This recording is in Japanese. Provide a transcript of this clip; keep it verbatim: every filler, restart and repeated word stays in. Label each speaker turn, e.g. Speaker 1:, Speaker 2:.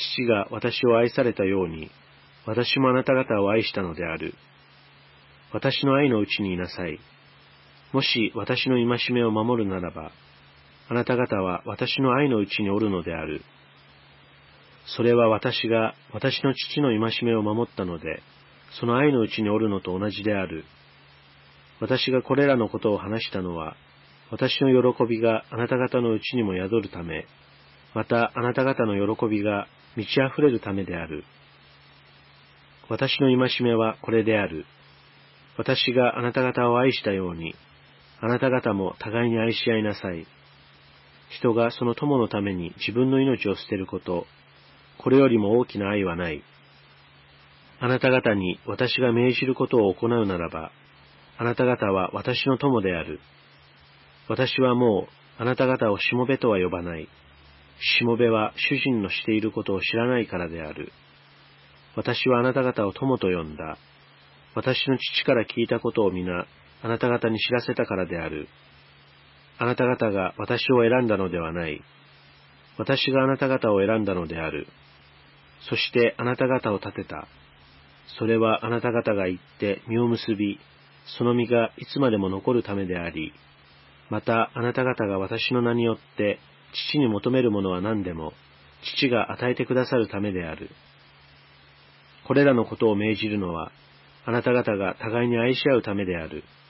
Speaker 1: 父が私を愛されたように、私もあなた方を愛したのである。私の愛のうちにいなさい。もし私の戒めを守るならば、あなた方は私の愛のうちにおるのである。それは私が私の父の戒めを守ったので、その愛のうちにおるのと同じである。私がこれらのことを話したのは、私の喜びがあなた方のうちにも宿るため、またあなた方の喜びが満ち溢れるためである。私の戒めはこれである。私があなた方を愛したように、あなた方も互いに愛し合いなさい。人がその友のために自分の命を捨てること、これよりも大きな愛はない。あなた方に私が命じることを行うならば、あなた方は私の友である。私はもうあなた方をしもべとは呼ばない。しもべは主人のしていることを知らないからである。私はあなた方を友と呼んだ。私の父から聞いたことを皆、あなた方に知らせたからである。あなた方が私を選んだのではない。私があなた方を選んだのである。そしてあなた方を立てた。それはあなた方が行って実を結び、その実がいつまでも残るためであり、またあなた方が私の名によって父に求めるものは何でも、父が与えてくださるためである。これらのことを命じるのは、あなた方が互いに愛し合うためである。